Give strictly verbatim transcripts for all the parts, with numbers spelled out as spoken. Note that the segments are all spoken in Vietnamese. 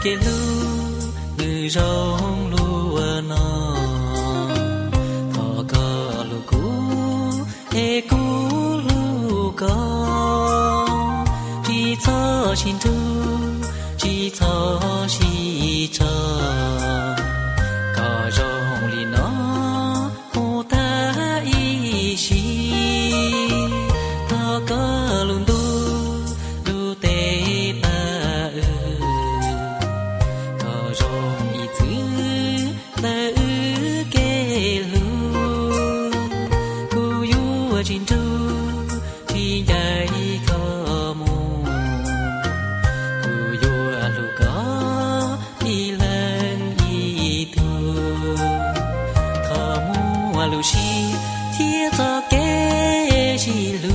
kê lu người rong lúa nọ thọ cờ lu cú e cú lu có chỉ cho xin tu chỉ cho si cho có rong li nó hồ ta y si thọ cờ lu tu lu tê ba ư có rong y thứ ta ư kê lu cu yu trên tu chỉ dạy có mù cu yu lu có đi lên y tu thọ mu lu si thiết cho kê si lu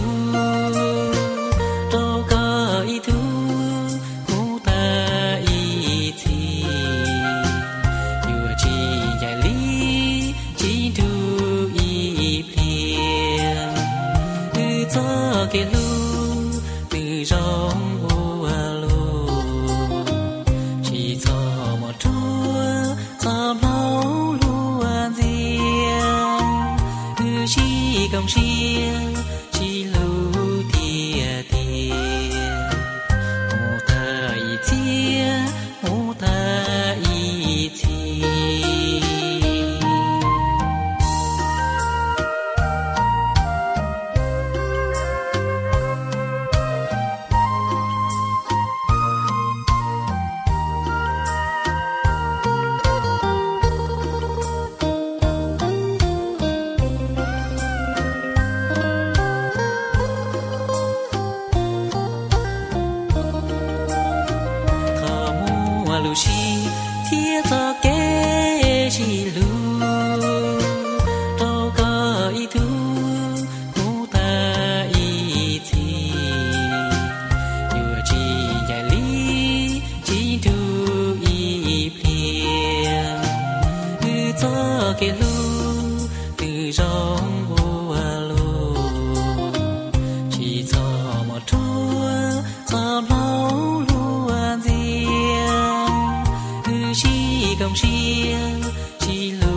đâu có y tu mu ta y thi yu chỉ dạy lý chỉ tu y phiền từ cho kê lu từ rong u lu chỉ cho một chúa cho lâu luôn riêng từ chỉ công riêng chỉ lu tia tia mô ta y tia mô ta y thi lu si thiết cho kê si lu đâu có y tu mu ta y thi yu chỉ dạy lý chỉ tu y phiền từ cho kê lu từ rong u lu chỉ cho một chúa cho lâu luôn riêng chỉ công riêng chỉ lu